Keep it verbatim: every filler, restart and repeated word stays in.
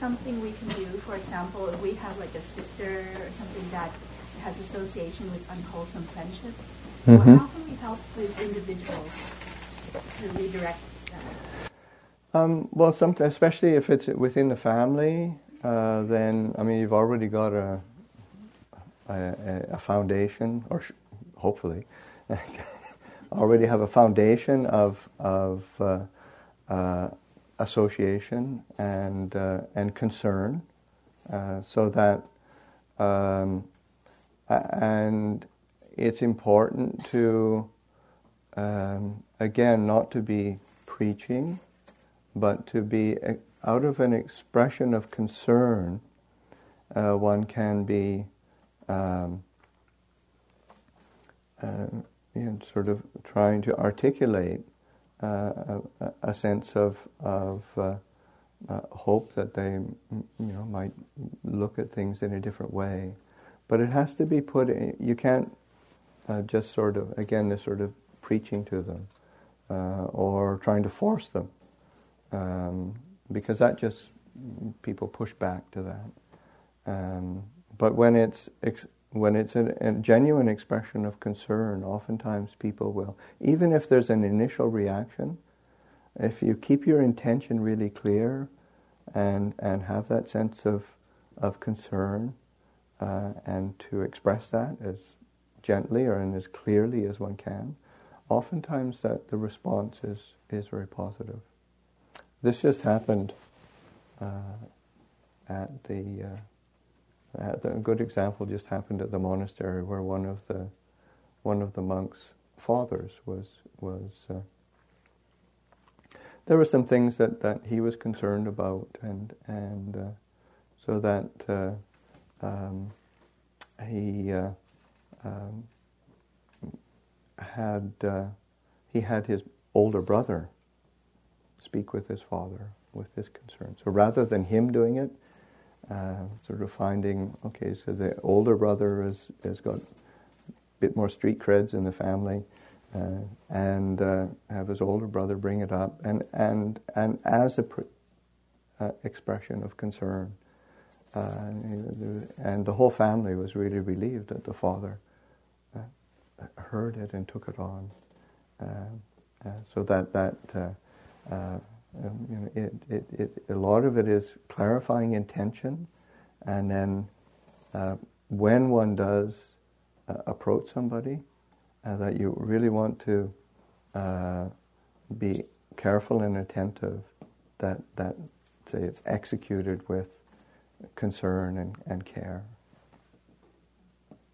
something we can do? For example, if we have like a sister or something that has association with unwholesome friendship, Mm-hmm. well, how can we help these individuals to redirect that? Um, well, sometimes, especially if it's within the family, uh, then, I mean, you've already got a, a, a foundation, or sh- hopefully, already have a foundation of, of uh, uh, association and, uh, and concern, uh, so that, um, and it's important to, um, again, not to be preaching, but to be, out of an expression of concern, uh, one can be um, uh, you know, sort of trying to articulate uh, a, a sense of, of uh, uh, hope that they, you know, might look at things in a different way. But it has to be put in, you can't uh, just sort of, again, this sort of preaching to them uh, or trying to force them. Um, because that just, people push back to that. Um, but when it's ex- when it's a, a genuine expression of concern, oftentimes people will, even if there's an initial reaction, if you keep your intention really clear and and have that sense of of concern uh, and to express that as gently or and as clearly as one can, oftentimes that the response is is very positive. This just happened uh, at the, uh, at the, a good example just happened at the monastery where one of the one of the monks' fathers was was. Uh, there were some things that, that he was concerned about, and and uh, so that uh, um, he uh, um, had uh, he had his older brother speak with his father with this concern. So rather than him doing it, uh, sort of finding, okay, so the older brother has, has got a bit more street creds in the family, uh, and uh, have his older brother bring it up, and and and as a pr- uh, expression of concern, uh, and the whole family was really relieved that the father uh, heard it and took it on, uh, uh, so that that. Uh, Uh, um, you know, it, it, it, a lot of it is clarifying intention, and then uh, when one does uh, approach somebody, uh, that you really want to uh, be careful and attentive that, that say it's executed with concern and, and care.